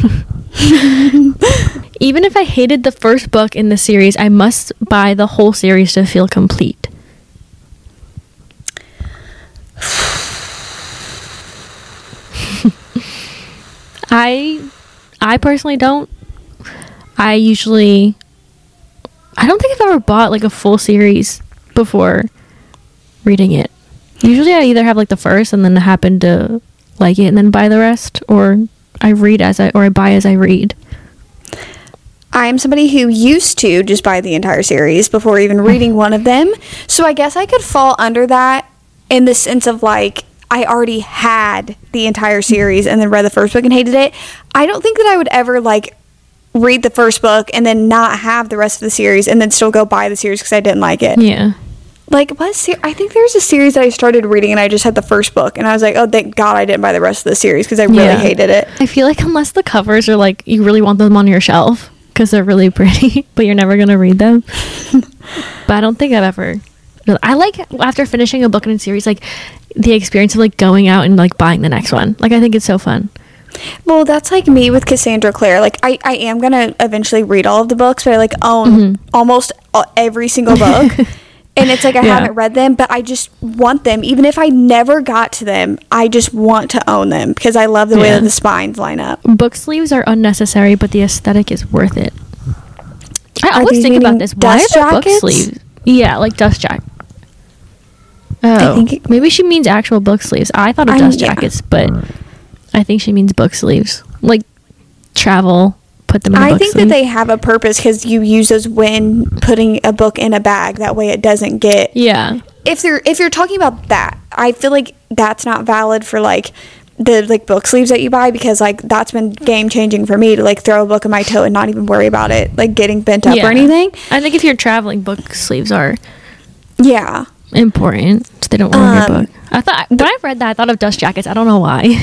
Even if I hated the first book in the series, I must buy the whole series to feel complete. I I personally don't. I usually I don't think I've ever bought like a full series before reading it. Usually I either have like the first and then happen to like it and then buy the rest, or I read as I or I buy as I read. I am somebody who used to just buy the entire series before even reading one of them. So I guess I could fall under that in the sense of like I already had the entire series and then read the first book and hated it. I don't think that I would ever like read the first book and then not have the rest of the series and then still go buy the series because I didn't like it. Yeah. like what ser- I think there's a series that I started reading and I just had the first book and I was like, oh, thank God I didn't buy the rest of the series because I really Yeah. hated it. I feel like unless the covers are like you really want them on your shelf because they're really pretty, but you're never gonna read them. But I don't think I've ever. I like after finishing a book in a series, like the experience of like going out and like buying the next one. Like I think it's so fun. Well, that's like me with Cassandra Clare. Like I, I am gonna eventually read all of the books, but I like own Mm-hmm. almost a- every single book. And it's like I Yeah. haven't read them, but I just want them. Even if I never got to them, I just want to own them because I love the way Yeah. that the spines line up. Book sleeves are unnecessary, but the aesthetic is worth it. I Are always these think about meaning this. Why are dust there book jackets? sleeves? Yeah, like dust jacket. Oh, think it- maybe she means actual book sleeves. I thought of I'm- dust yeah. jackets, but I think she means book sleeves. Like travel, put them in a I book think sleeve. that they have a purpose because you use those when putting a book in a bag. That way, it doesn't get. Yeah. If they're if you're talking about that, I feel like that's not valid for like the like book sleeves that you buy because like that's been game changing for me to like throw a book in my tote and not even worry about it like getting bent up Yeah. or anything. I think if you're traveling, book sleeves are Yeah. important so they don't ruin your Um, book. I thought when I read that, I thought of dust jackets. I don't know why.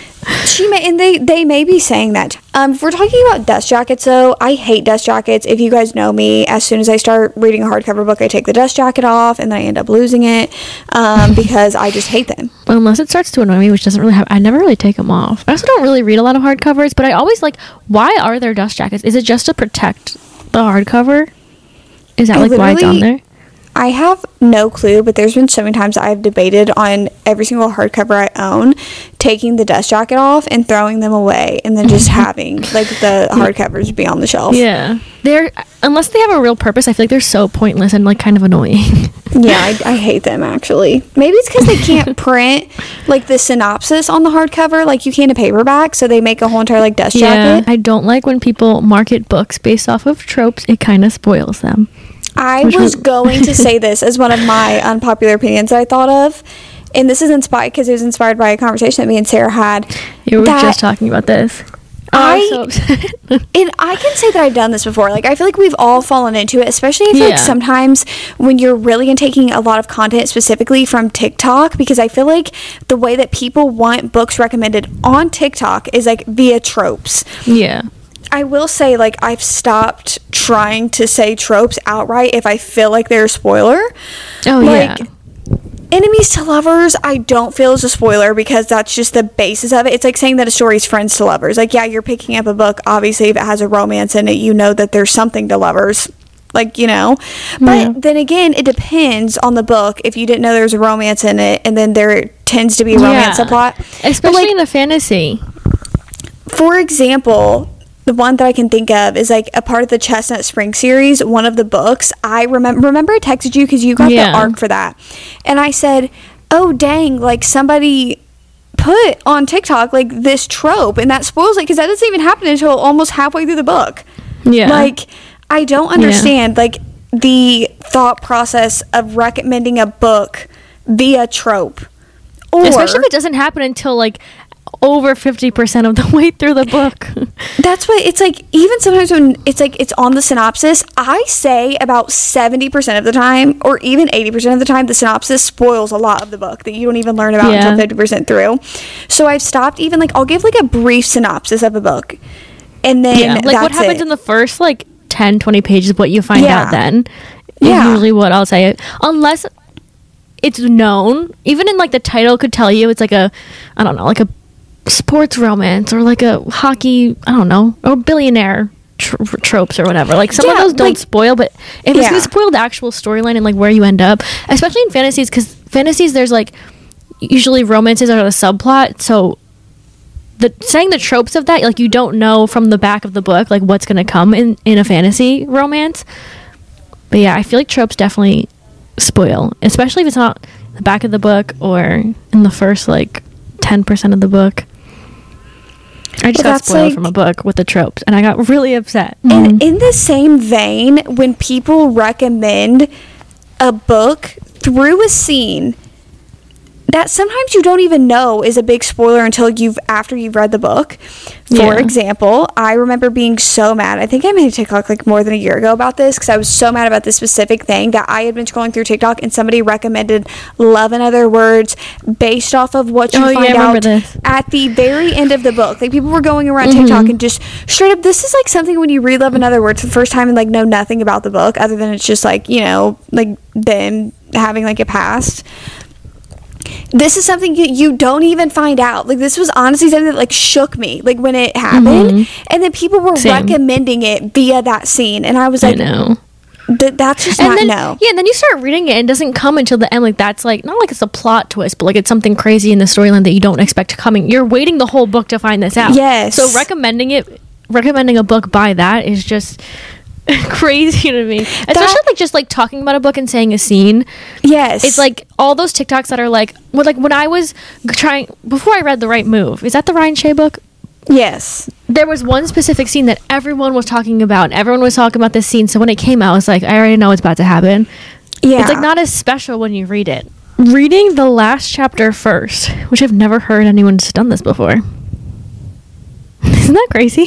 She may, and they they may be saying that. Um, if we're talking about dust jackets, though, I hate dust jackets. If you guys know me, as soon as I start reading a hardcover book, I take the dust jacket off, and then I end up losing it um, because I just hate them. Unless it starts to annoy me, which doesn't really have. I never really take them off. I also don't really read a lot of hardcovers, but I always like. Why are there dust jackets? Is it just to protect the hardcover? Is that I like why it's on literally- there? I have no clue, but there's been so many times I've debated on every single hardcover I own, taking the dust jacket off and throwing them away, and then just having like the hardcovers be on the shelf. Yeah, they're unless they have a real purpose. I feel like they're so pointless and like kind of annoying. Yeah, I, I hate them actually. Maybe it's because they can't print like the synopsis on the hardcover, like you can a paperback, so they make a whole entire like dust Yeah, jacket. I don't like when people market books based off of tropes. It kind of spoils them. I Which was one- going to say this as one of my unpopular opinions that I thought of, and this is inspired because it was inspired by a conversation that me and Sarah had. You were that just talking about this. Oh, I'm I- so upset. And I can say that I've done this before. Like, I feel like we've all fallen into it, especially I feel like Yeah. sometimes when you're really in taking a lot of content specifically from TikTok, because I feel like the way that people want books recommended on TikTok is like via tropes. Yeah. I will say, like, I've stopped trying to say tropes outright if I feel like they're a spoiler. Oh, like, yeah. enemies to lovers, I don't feel is a spoiler because that's just the basis of it. It's like saying that a story is friends to lovers. Like, yeah, you're picking up a book. Obviously, if it has a romance in it, you know that there's something to lovers. Like, you know. But Yeah. then again, it depends on the book. If you didn't know there was a romance in it, and then there tends to be a romance Yeah. subplot. But, Especially like, in a fantasy. for example, the one that I can think of is like a part of the Chestnut Spring series, one of the books. I remember remember I texted you because you got Yeah. the arc for that. And I said, oh dang, like somebody put on TikTok like this trope and that spoils it because that doesn't even happen until almost halfway through the book. Yeah. Like, I don't understand like the thought process of recommending a book via trope. Or Especially if it doesn't happen until like over fifty percent of the way through the book. that's what it's like. Even sometimes when it's like it's on the synopsis, I say about seventy percent of the time or even eighty percent of the time the synopsis spoils a lot of the book that you don't even learn about Yeah. until fifty percent through. So I've stopped even like I'll give like a brief synopsis of a book and then Yeah. Like what that's happens it. in the first like ten, twenty pages, what you find Yeah. out then. Yeah. Is usually what I'll say. Unless it's known. Even in like the title could tell you it's like a I don't know, like a sports romance or like a hockey, I don't know, or billionaire tr- tropes or whatever. Like some of Yeah, those don't like- spoil, but if it's Yeah. gonna spoil the actual storyline and like where you end up, especially in fantasies, because fantasies there's like usually romances are the subplot, so the saying the tropes of that, like you don't know from the back of the book like what's gonna come in in a fantasy romance. But yeah, I feel like tropes definitely spoil, especially if it's not the back of the book or in the first like ten percent of the book. I just Well, got that's spoiled like- from a book with the tropes, and I got really upset. And in the same vein, when people recommend a book through a scene that sometimes you don't even know is a big spoiler until you've after you've read the book. For Yeah. example, I remember being so mad. I think I made a TikTok like more than a year ago about this because I was so mad about this specific thing that I had been scrolling through TikTok and somebody recommended Love in Other Words based off of what you Oh, yeah, find I remember out this. at the very end of the book. Like people were going around TikTok and just straight up, this is like something when you read Love in Other Words for the first time and like know nothing about the book other than it's just like, you know, like them having like a past. This is something you, you don't even find out. Like this was honestly something that like shook me like when it happened, and then people were Same. recommending it via that scene, and I was I like, know. Th- that's just And not then, no. yeah, and then you start reading it and it doesn't come until the end. Like that's like not like it's a plot twist, but like it's something crazy in the storyline that you don't expect coming. You're waiting the whole book to find this out. Yes. So recommending it, recommending a book by that is just crazy to me. Especially like just like talking about a book and saying a scene. Yes, It's like all those TikToks that are like, well, like when I was trying before I read The Right Move. Is that the Ryan Shea book? yes, There was one specific scene that everyone was talking about. And everyone was talking about this scene. So when it came out, I was like, I already know what's about to happen. yeah. It's like not as special when you read it. Reading the last chapter first, which I've never heard anyone's done this before. Isn't that crazy?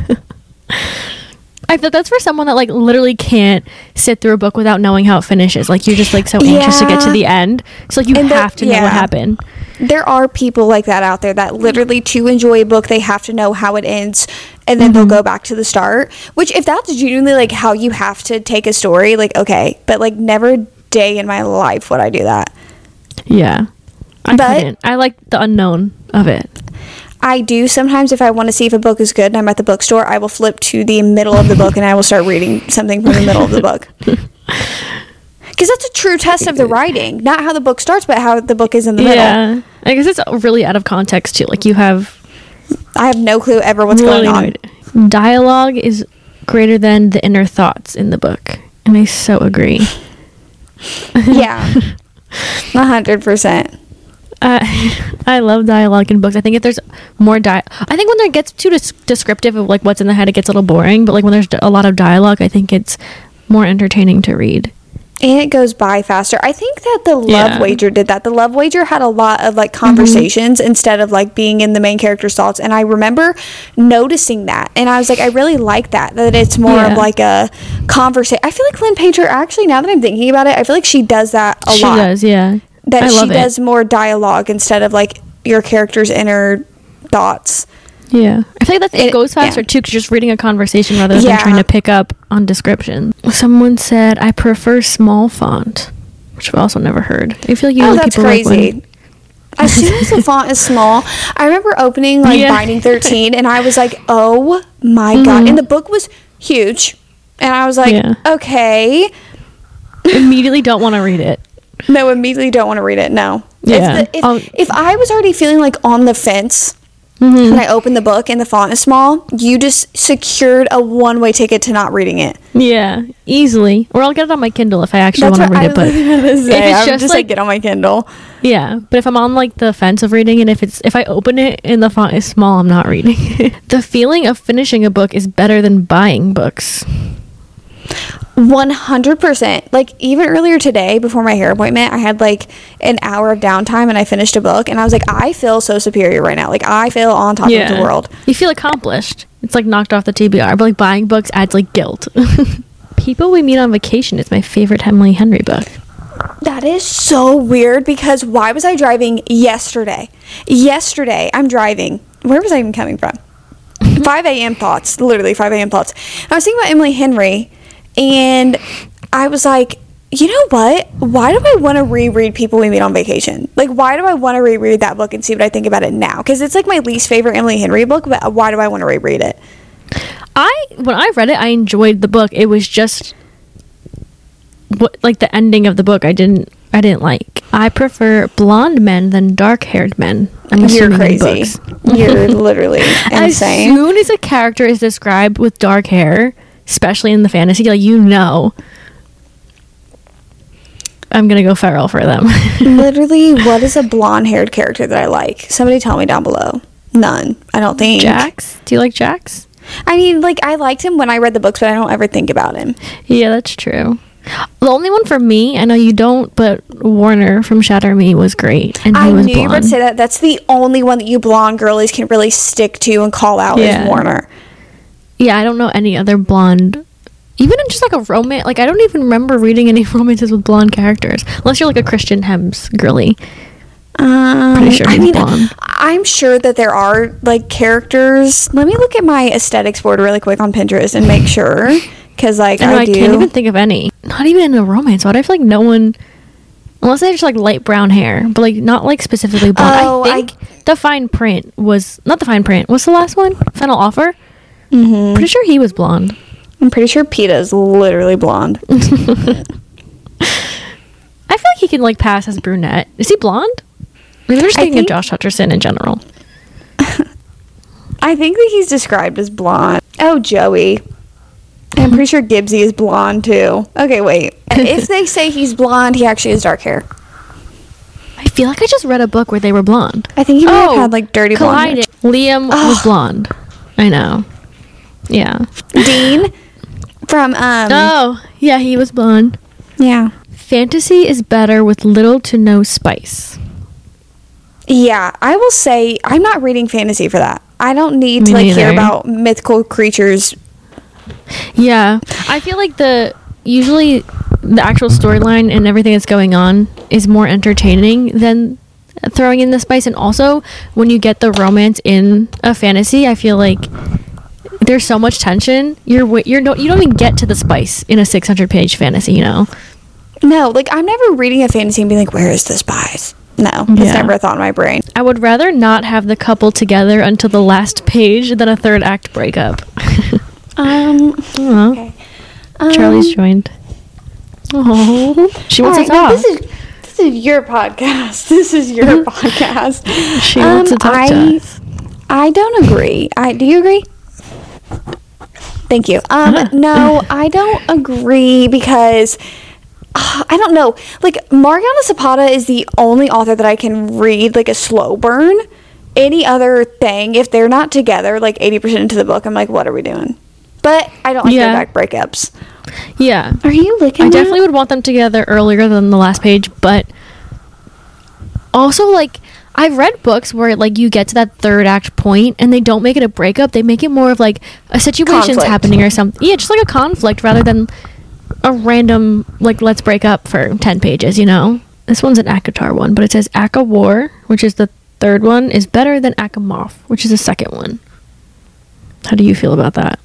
I feel that's for someone that like literally can't sit through a book without knowing how it finishes. Like you're just like so anxious to get to Yeah. the end. So like you And the- have to know yeah. what happened. There are people like that out there that literally to enjoy a book they have to know how it ends and then Mm-hmm. they'll go back to the start, which if that's genuinely like how you have to take a story, like okay, but like never a day in my life would I do that. Yeah. I But- couldn't. I like the unknown of it. I do sometimes if I want to see if a book is good and I'm at the bookstore, I will flip to the middle of the book and I will start reading something from the middle of the book. Because that's a true test of the writing. Not how the book starts, but how the book is in the middle. Yeah. I guess it's really out of context too. Like you have I have no clue ever what's really going no on. idea. Dialogue is greater than the inner thoughts in the book. And I so agree. Yeah. A hundred percent. Uh, I love dialogue in books. I think if there's more di- I think when there gets too des- descriptive of like what's in the head, it gets a little boring. But like when there's d- a lot of dialogue, I think it's more entertaining to read. And it goes by faster. I think that the Love Yeah. Wager did that. The Love Wager had a lot of like conversations instead of like being in the main character's thoughts. And I remember noticing that. And I was like, I really like that. That it's more Yeah. of like a conversation. I feel like Lynn Painter, actually, now that I'm thinking about it, I feel like she does that a she lot. does, yeah. That I she love it. does more dialogue instead of like your character's inner thoughts. Yeah, I feel like that it, It- goes faster yeah. too, because you're just reading a conversation rather than Yeah. trying to pick up on description. Someone said, "I prefer small font," which I've also never heard. I feel like you Oh, know that's people like crazy. when- As soon as the font is small, I remember opening like Yeah. Binding thirteen and I was like, oh my God. And the book was huge. And I was like, Yeah. okay. immediately don't want to read it. No, immediately don't want to read it. No. Yeah. If, the, if, I'll- if I was already feeling like on the fence Mm-hmm. when I opened the book and the font is small, you just secured a one way ticket to not reading it. Yeah, easily. Or I'll get it on my Kindle if I actually want to read it. But was gonna say. if it's I'm just, just like- like, get on my Kindle. yeah, but if I'm on like the fence of reading it, if it's if I open it and the font is small, I'm not reading it. The feeling of finishing a book is better than buying books. one hundred percent. Like even earlier today before my hair appointment, I had like an hour of downtime and I finished a book and I was like, I feel so superior right now. Like I feel on top of the world. You feel accomplished. It's like knocked off the T B R, but like buying books adds like guilt. People We Meet on Vacation is my favorite Emily Henry book. That is so weird because why was I driving yesterday? Yesterday I'm driving. Where was I even coming from? five a.m. thoughts. Literally five a.m. thoughts. I was thinking about Emily Henry and I was like, you know what? Why do I want to reread People We Meet on Vacation? Like, why do I want to reread that book and see what I think about it now? Because it's like my least favorite Emily Henry book, but why do I want to reread it? I when I read it, I enjoyed the book. It was just what like the ending of the book I didn't I didn't like. I prefer blonde men than dark-haired men. I'm You're assuming in crazy. books. You're literally As insane. soon as a character is described with dark hair, especially in the fantasy, like you know, I'm gonna go feral for them. Literally, what is a blonde-haired character that I like? Somebody tell me down below. None. I don't think. Jax? Do you like Jax? I mean, like, I liked him when I read the books, but I don't ever think about him. Yeah, that's true. The only one for me, I know you don't, but Warner from Shatter Me was great, and he I was knew you were about blonde. to say that. That's the only one that you blonde girlies can really stick to and call out Yeah. is Warner. Yeah, I don't know any other blonde. Even in just like a romance, like I don't even remember reading any romances with blonde characters, unless you're like a Christian Hems girly. Um, Pretty sure I he's mean, blonde. I'm sure that there are like characters. Let me look at my aesthetics board really quick on Pinterest and make sure, because like I, know, I, I do. can't even think of any. Not even in a romance. Why do I feel like no one, unless they have just like light brown hair, but like not like specifically blonde. Oh, I think the Fine Print was not the Fine Print. What's the last one? Final Offer. Mhm. Pretty sure he was blonde. I'm pretty sure PETA is literally blonde. I feel like he can like pass as brunette. Is he blonde? Maybe they're just I thinking think- of Josh Hutcherson in general. I think that he's described as blonde. Oh, Joey. I'm pretty sure Gibbsy is blonde too. Okay, wait. If they say he's blonde, he actually has dark hair. I feel like I just read a book where they were blonde. I think he might Oh, have had like dirty blonde hair. collided. Liam was Ugh. blonde. I know. Yeah. Dean from um Oh, yeah, he was blonde. yeah. Fantasy is better with little to no spice. Yeah, I will say I'm not reading fantasy for that. I don't need Me to like hear neither. about mythical creatures. Yeah. I feel like the usually the actual storyline and everything that's going on is more entertaining than throwing in the spice. And also when you get the romance in a fantasy, I feel like there's so much tension. You're wi- you're no, you don't even get to the spice in a six hundred page fantasy, you know. No, like I'm never reading a fantasy and being like, where is the spice? No, it's Yeah. never a thought in my brain. I would rather not have the couple together until the last page than a third act breakup. Um, Aw, okay. Um, Charlie's joined. Oh, she wants all to right, now talk. This is this is your podcast. This is your podcast. She wants to talk I, to us. I don't agree. I do you agree? Thank you. Um, no, I don't agree because uh, I don't know. Like Mariana Zapata is the only author that I can read like a slow burn. Any other thing, if they're not together, like eighty percent into the book, I'm like, what are we doing? But I don't like Yeah. their back breakups. Yeah. Are you looking? I at- definitely would want them together earlier than the last page, but also like I've read books where like you get to that third act point and they don't make it a breakup, they make it more of like a situation's Conflict. happening or something. Yeah, just like a conflict rather than a random like let's break up for ten pages, you know. This one's an ACOTAR one, but it says Aka War, which is the third one, is better than Akamoth, which is the second one. How do you feel about that?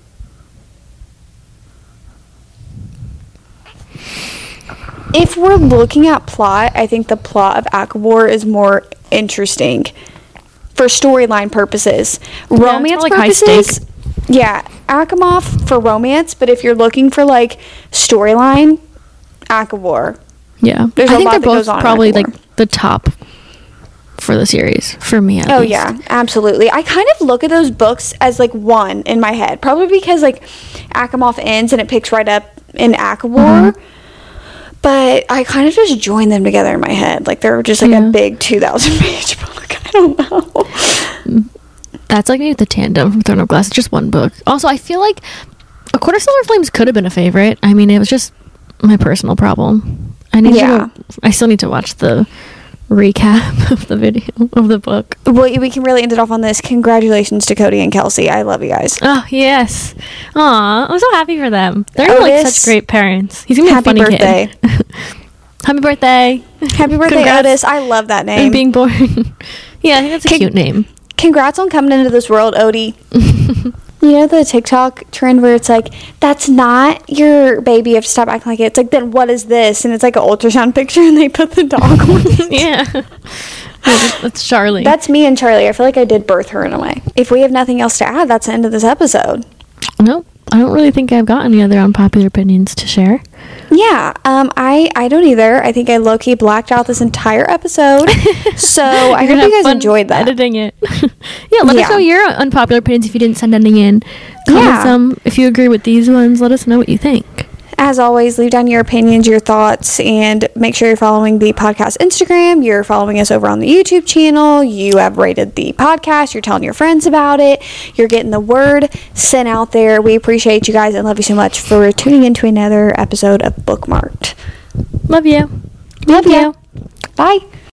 If we're looking at plot, I think the plot of Akabor is more interesting for storyline purposes. Romance more like high purposes, yeah, Akamoth for romance. But if you're looking for like storyline, Akabor. Yeah. There's I a think lot they're that goes both on in probably Akabor. like the top for the series for me at Oh least. yeah, absolutely. I kind of look at those books as like one in my head, probably because like Akamoth ends and it picks right up in Akabor. Mm-hmm. But I kind of just join them together in my head, like they're just like Yeah. a big two thousand page book. I don't know. That's like me with the tandem from Throne of Glass. It's just one book. Also, I feel like A Court of Silver Flames could have been a favorite. I mean, it was just my personal problem. I need Yeah. to. Go, I still need to watch the recap of the video of the book. Well, we can really end it off on this. Congratulations to Cody and Kelsey. I love you guys. Oh yes, aw, I'm so happy for them. They're like Otis, such great parents. He's gonna be happy a funny birthday. kid. Happy birthday! Happy birthday, Congrats Otis. I love that on name. being born. Yeah, I think that's a Con- cute name. Congrats on coming into this world, Odie. You know the TikTok trend where it's like, that's not your baby, you have to stop acting like it. It's like, then what is this? And it's like an ultrasound picture and they put the dog on it. Yeah, that's, that's Charlie. That's me and Charlie. I feel like I did birth her in a way. If we have nothing else to add, that's the end of this episode. No, I don't really think I've got any other unpopular opinions to share. Yeah, um, I, I don't either. I think I low-key blacked out this entire episode. So I You're gonna hope you have guys fun enjoyed that. editing it. Yeah, let Yeah. us know your unpopular opinions if you didn't send any in. Comment Yeah. some if you agree with these ones. Let us know what you think. As always, leave down your opinions, your thoughts, and make sure you're following the podcast Instagram. You're following us over on the YouTube channel. You have rated the podcast. You're telling your friends about it. You're getting the word sent out there. We appreciate you guys and love you so much for tuning into another episode of Bookmarked. Love you. Love you. Bye.